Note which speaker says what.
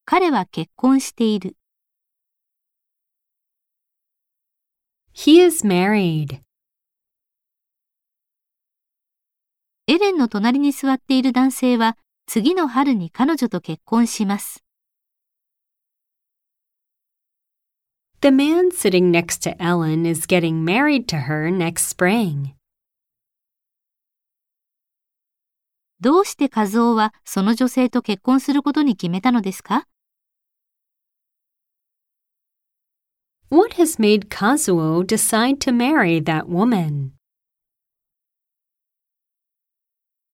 Speaker 1: 彼は結婚している。
Speaker 2: He is married.
Speaker 1: エレンの隣に座っている男性は次の春に彼女と結婚します。
Speaker 2: The man sitting next to Ellen is getting married to her next spring.
Speaker 1: どうして和夫はその女性と結婚することに決めたのですか？
Speaker 2: What has made Kazuo decide to marry that woman?